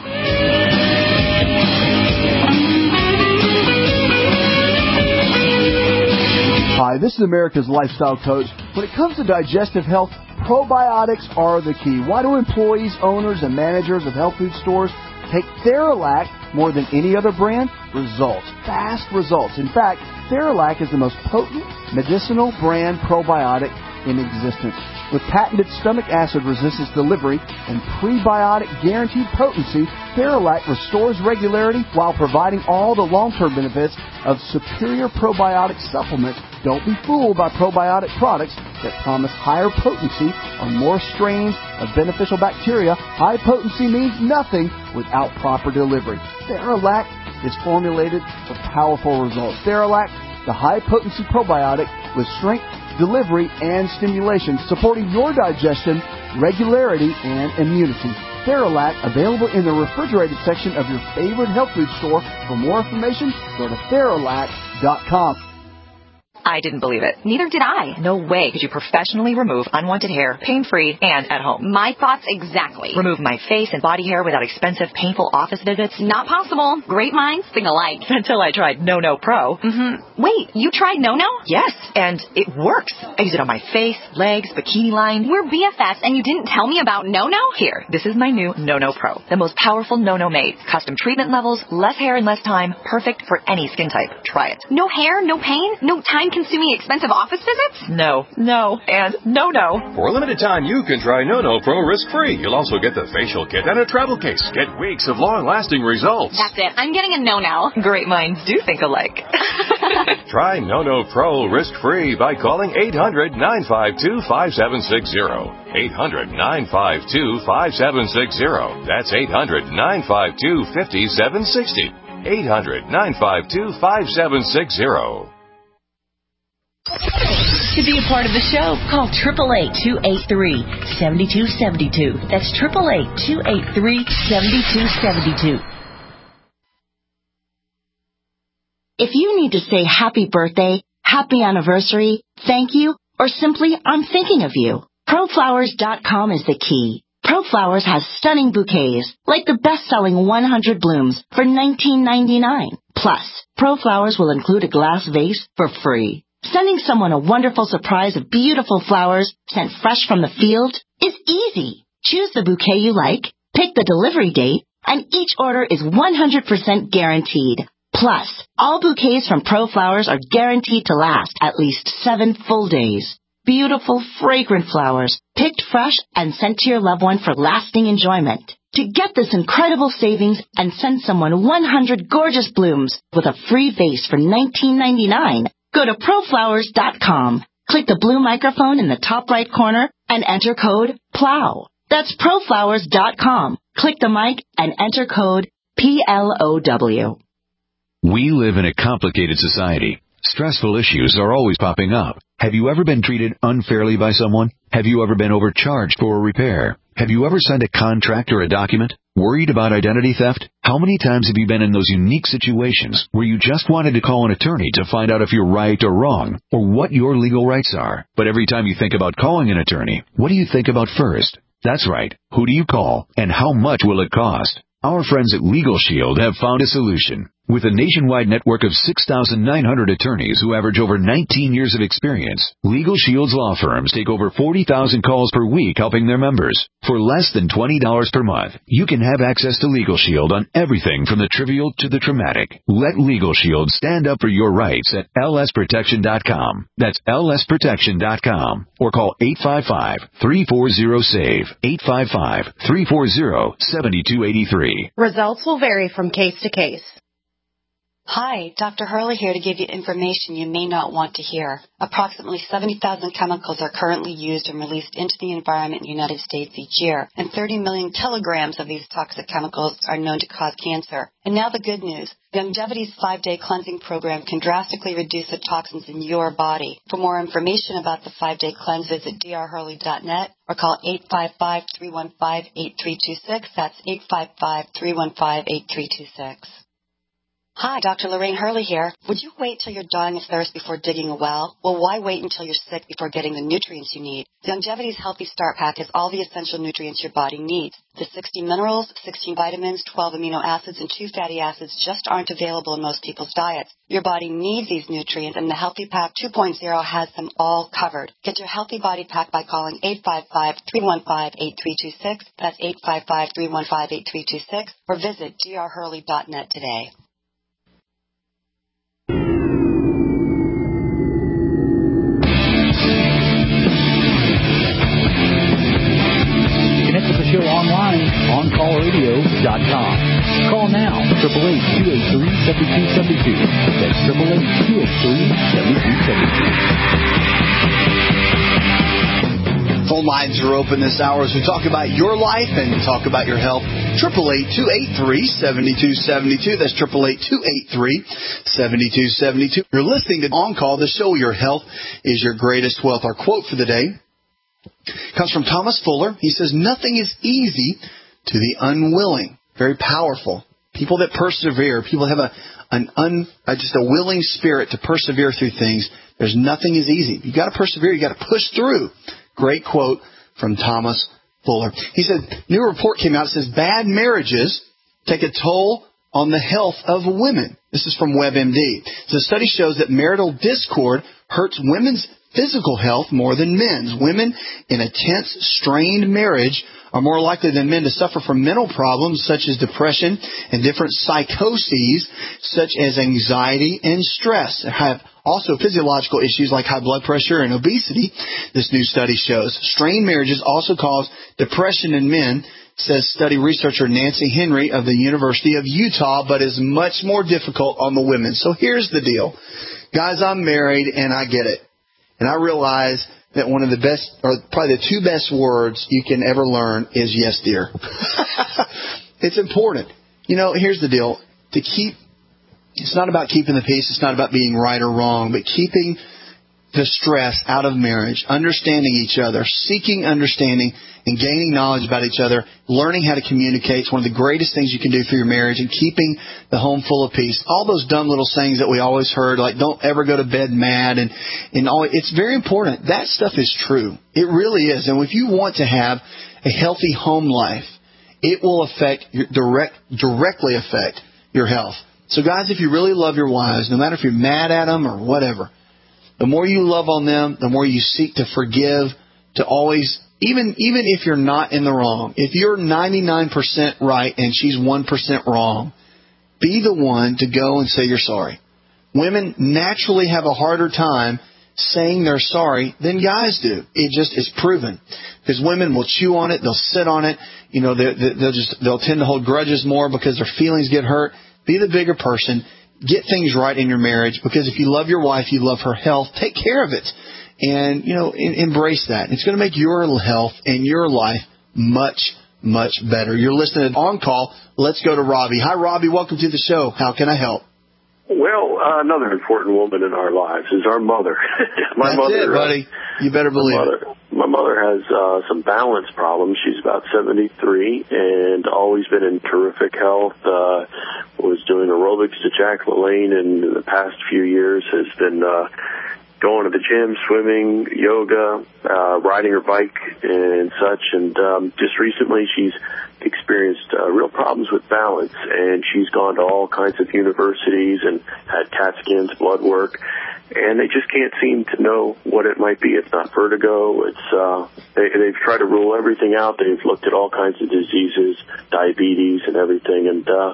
Hi, this is America's Lifestyle Coach. When it comes to digestive health, probiotics are the key. Why do employees, owners, and managers of health food stores take Theralac more than any other brand? Results. Fast results. In fact, Theralac is the most potent medicinal brand probiotic in existence. With patented stomach acid resistance delivery and prebiotic guaranteed potency, Theralac restores regularity while providing all the long-term benefits of superior probiotic supplements. Don't be fooled by probiotic products that promise higher potency or more strains of beneficial bacteria. High potency means nothing without proper delivery. Theralac is formulated for powerful results. Theralac, the high-potency probiotic with strength, delivery, and stimulation, supporting your digestion, regularity, and immunity. Theralac, available in the refrigerated section of your favorite health food store. For more information, go to Theralac dot com. I didn't believe it. Neither did I. No way could you professionally remove unwanted hair, pain-free, and at home. My thoughts exactly. Remove my face and body hair without expensive, painful office visits? Not possible. Great minds think alike. Until I tried No No Pro. Mm-hmm. Wait, you tried No No? Yes, and it works. I use it on my face, legs, bikini line. We're B F Fs, and you didn't tell me about No No? Here, this is my new No No Pro. The most powerful No No made. Custom treatment levels, less hair in less time. Perfect for any skin type. Try it. No hair, no pain, no time-consuming expensive office visits? No, no, and no, no. For a limited time, you can try No No Pro risk-free. You'll also get the facial kit and a travel case. Get weeks of long-lasting results. That's it. I'm getting a No No. Great minds do think alike. Try No No Pro risk-free by calling eight hundred, nine five two, five seven six zero. eight hundred, nine five two, five seven six zero. That's eight hundred, nine five two, five seven six zero. eight hundred, nine five two, five seven six zero. To be a part of the show, call eight eight eight, two eight three, seven two seven two. That's eight eight eight, two eight three, seven two seven two. If you need to say happy birthday, happy anniversary, thank you, or simply I'm thinking of you, Pro Flowers dot com is the key. ProFlowers has stunning bouquets, like the best-selling one hundred blooms for nineteen ninety-nine. Plus, ProFlowers will include a glass vase for free. Sending someone a wonderful surprise of beautiful flowers sent fresh from the field is easy. Choose the bouquet you like, pick the delivery date, and each order is one hundred percent guaranteed. Plus, all bouquets from ProFlowers are guaranteed to last at least seven full days. Beautiful, fragrant flowers, picked fresh and sent to your loved one for lasting enjoyment. To get this incredible savings and send someone one hundred gorgeous blooms with a free vase for nineteen ninety-nine, go to Pro Flowers dot com. Click the blue microphone in the top right corner and enter code PLOW. That's Pro Flowers dot com. Click the mic and enter code P L O W. We live in a complicated society. Stressful issues are always popping up. Have you ever been treated unfairly by someone? Have you ever been overcharged for a repair? Have you ever signed a contract or a document? Worried about identity theft? How many times have you been in those unique situations where you just wanted to call an attorney to find out if you're right or wrong, or what your legal rights are? But every time you think about calling an attorney, what do you think about first? That's right. Who do you call, and how much will it cost? Our friends at Legal Shield have found a solution. With a nationwide network of six thousand nine hundred attorneys who average over nineteen years of experience, Legal Shield's law firms take over forty thousand calls per week helping their members. For less than twenty dollars per month, you can have access to Legal Shield on everything from the trivial to the traumatic. Let Legal Shield stand up for your rights at L S protection dot com. That's L S protection dot com. Or call eight five five, three four zero, SAVE, eight five five, three four zero, seven two eight three. Results will vary from case to case. Hi, Doctor Hurley here to give you information you may not want to hear. Approximately seventy thousand chemicals are currently used and released into the environment in the United States each year, and thirty million kilograms of these toxic chemicals are known to cause cancer. And now the good news. Longevity's five-day cleansing program can drastically reduce the toxins in your body. For more information about the five-day cleanse, visit d r hurley dot net or call eight five five, three one five, eight three two six. That's eight five five, three one five, eight three two six. Hi, Doctor Lorraine Hurley here. Would you wait till you're dying of thirst before digging a well? Well, why wait until you're sick before getting the nutrients you need? Longevity's Healthy Start Pack has all the essential nutrients your body needs. The sixty minerals, sixteen vitamins, twelve amino acids, and two fatty acids just aren't available in most people's diets. Your body needs these nutrients, and the Healthy Pack two point oh has them all covered. Get your Healthy Body Pack by calling eight five five, three one five, eight three two six. That's eight five five, three one five, eight three two six. Or visit g r hurley dot net today. Connect with the show online, on call radio dot com. Call now, eight eight eight, two eight three, seven two seven two. That's eight eight eight, two eight three, seven two seven two. Phone lines are open this hour as we talk about your life and talk about your health. eight eight eight, two eight three, seven two seven two. That's eight eight eight, two eight three, seven two seven two. You're listening to On Call, the show Your Health is Your Greatest Wealth. Our quote for the day comes from Thomas Fuller. He says, nothing is easy to the unwilling. Very powerful. People that persevere, people have a an un, a, just a willing spirit to persevere through things. There's nothing is easy. You've got to persevere. You've got to push through. Great quote from Thomas Fuller. He said, new report came out. It says, bad marriages take a toll on the health of women. This is from WebMD. So the study shows that marital discord hurts women's physical health more than men's. Women in a tense, strained marriage are more likely than men to suffer from mental problems such as depression and different psychoses such as anxiety and stress. They have also physiological issues like high blood pressure and obesity, this new study shows. Strained marriages also cause depression in men, says study researcher Nancy Henry of the University of Utah, but is much more difficult on the women. So here's the deal. Guys, I'm married and I get it. And I realize that one of the best, or probably the two best words you can ever learn is yes, dear. It's important. You know, here's the deal. To keep, it's not about keeping the peace. It's not about being right or wrong, but keeping the stress out of marriage, understanding each other, seeking understanding, and gaining knowledge about each other, learning how to communicate is one of the greatest things you can do for your marriage, and keeping the home full of peace. All those dumb little sayings that we always heard, like don't ever go to bed mad, and, and all, it's very important. That stuff is true. It really is. And if you want to have a healthy home life, it will affect your direct, directly affect your health. So guys, if you really love your wives, no matter if you're mad at them or whatever, the more you love on them, the more you seek to forgive, to always, even even if you're not in the wrong, if you're ninety-nine percent right and she's one percent wrong, be the one to go and say you're sorry. Women naturally have a harder time saying they're sorry than guys do. It just is proven. Because women will chew on it, they'll sit on it, you know, they, they'll just they'll tend to hold grudges more because their feelings get hurt. Be the bigger person. Get things right in your marriage, because if you love your wife, you love her health, take care of it. And, you know, in, embrace that. It's going to make your health and your life much, much better. You're listening to On Call. Let's go to Robbie. Hi, Robbie. Welcome to the show. How can I help? Well, uh, another important woman in our lives is our mother. my That's mother, it, buddy. You better believe my mother, it. My mother has uh, some balance problems. She's about seventy-three and always been in terrific health. Uh, was doing aerobics to Jack LaLanne, and in the past few years has been uh, going to the gym, swimming, yoga, uh, riding her bike and such. And um, just recently she's experienced uh, real problems with balance, and she's gone to all kinds of universities and had CAT scans, blood work, and they just can't seem to know what it might be. It's not vertigo. It's uh, they, they've tried to rule everything out. They've looked at all kinds of diseases, diabetes and everything, and uh,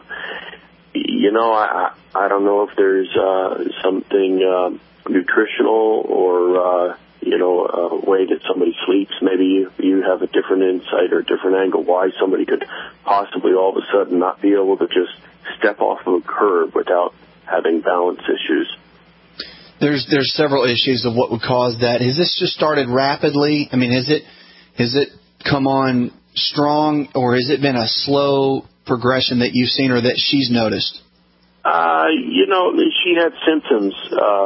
you know, I I don't know if there's uh, something uh, nutritional or uh, you know, a way that somebody sleeps. Maybe you, you have a different insight or a different angle why somebody could possibly all of a sudden not be able to just step off of a curb without having balance issues. There's there's several issues of what would cause that. Has this just started rapidly? I mean, has it has it come on strong, or has it been a slow progression that you've seen or that she's noticed? Uh, you know, she had symptoms. Uh,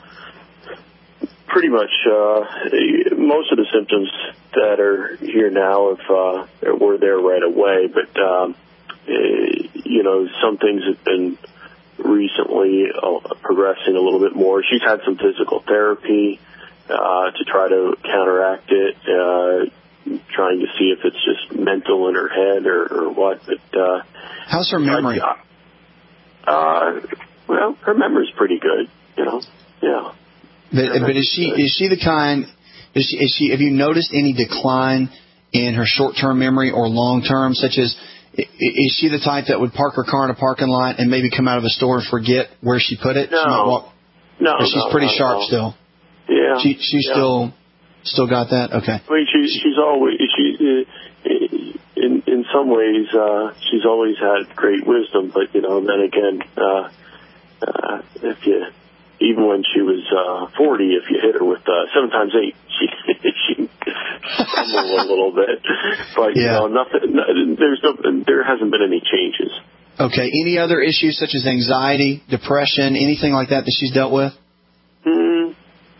Pretty much, uh, most of the symptoms that are here now have, uh, were there right away, but, um, uh, you know, some things have been recently uh, progressing a little bit more. She's had some physical therapy, uh, to try to counteract it, uh, trying to see if it's just mental in her head or, or what, but, uh. How's her memory? Uh, well, her memory's pretty good, you know. Yeah. But, but is she is she the kind? Is she, is she? Have you noticed any decline in her short-term memory or long-term, such as? Is she the type that would park her car in a parking lot and maybe come out of a store and forget where she put it? No. She might walk, no, or she's no, pretty no, sharp no. still. Yeah. She she's yeah. still still got that. Okay. I mean, she she's always she in in some ways uh, she's always had great wisdom, but you know, then again, uh, uh, if you even when she was uh, forty, if you hit her with uh, seven times eight, she she stumbled a little bit. But yeah. you know, nothing. There's no, there hasn't been any changes. Okay. Any other issues such as anxiety, depression, anything like that that she's dealt with? Mm,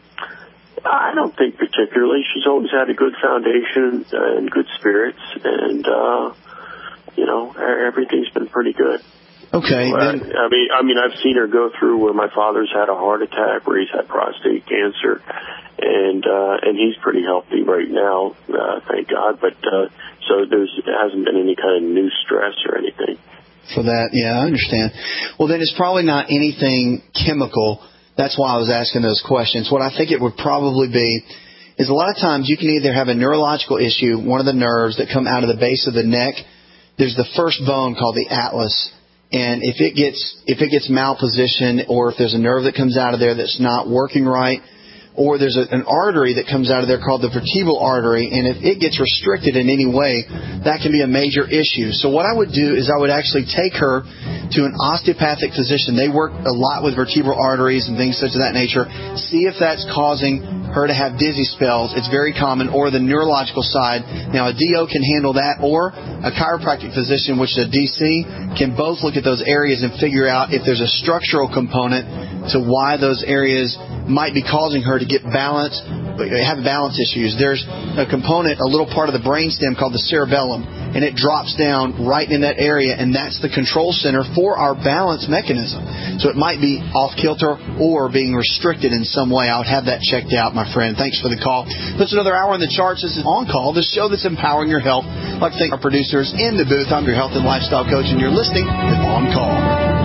I don't think particularly. She's always had a good foundation and good spirits, and uh, you know, everything's been pretty good. Okay. Well, then, I mean, I mean, I've seen her go through where my father's had a heart attack, where he's had prostate cancer, and uh, and he's pretty healthy right now, uh, thank God. But uh, so there's there hasn't been any kind of new stress or anything. For that, yeah, I understand. Well, then it's probably not anything chemical. That's why I was asking those questions. What I think it would probably be is a lot of times you can either have a neurological issue, one of the nerves that come out of the base of the neck. There's the first bone called the atlas. And if it gets if it gets malpositioned, or if there's a nerve that comes out of there that's not working right, or there's a, an artery that comes out of there called the vertebral artery, and if it gets restricted in any way, that can be a major issue. So what I would do is I would actually take her to an osteopathic physician. They work a lot with vertebral arteries and things such of that nature. See if that's causing her to have dizzy spells. It's very common. Or the neurological side. Now, a D O can handle that, or a chiropractic physician, which is a D C, can both look at those areas and figure out if there's a structural component to why those areas might be causing her to get balance, have balance issues. There's a component, a little part of the brainstem called the cerebellum, and it drops down right in that area, and that's the control center for our balance mechanism. So it might be off kilter or being restricted in some way. I would have that checked out, my friend. Thanks for the call. That's another hour on the charts. This is On Call, the show that's empowering your health. I'd like to thank our producers in the booth. I'm your health and lifestyle coach, and you're listening to On Call.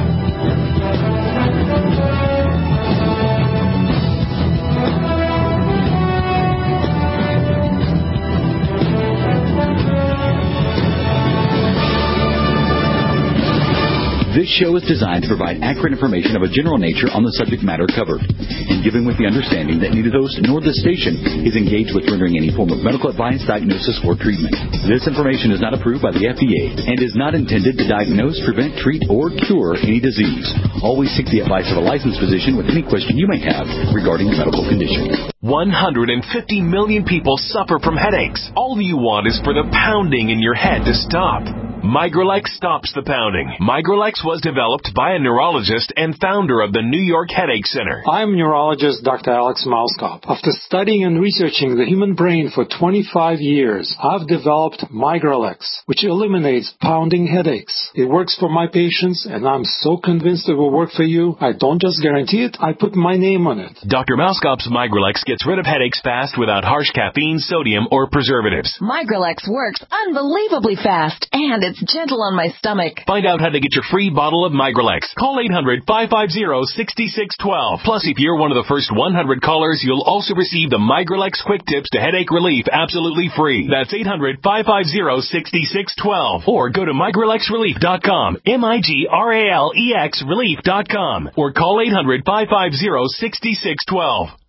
This show is designed to provide accurate information of a general nature on the subject matter covered, and given with the understanding that neither host nor this station is engaged with rendering any form of medical advice, diagnosis, or treatment. This information is not approved by the F D A and is not intended to diagnose, prevent, treat, or cure any disease. Always seek the advice of a licensed physician with any question you may have regarding a medical condition. one hundred fifty million people suffer from headaches. All you want is for the pounding in your head to stop. Migralex stops the pounding. Migralex was developed by a neurologist and founder of the New York Headache Center. I'm neurologist Doctor Alex Mauskop. After studying and researching the human brain for twenty-five years, I've developed Migralex, which eliminates pounding headaches. It works for my patients, and I'm so convinced it will work for you. I don't just guarantee it, I put my name on it. Doctor Mauskop's Migralex gets rid of headaches fast without harsh caffeine, sodium, or preservatives. Migralex works unbelievably fast, and it's gentle on my stomach. Find out how to get your free bottle of Migralex. Call eight hundred, five five zero, six six one two. Plus, if you're one of the first one hundred callers, you'll also receive the Migralex Quick Tips to Headache Relief absolutely free. That's eight hundred, five five zero, six six one two. Or go to migralex relief dot com, M I G R A L E X relief dot com. Or call eight hundred, five five zero, six six one two.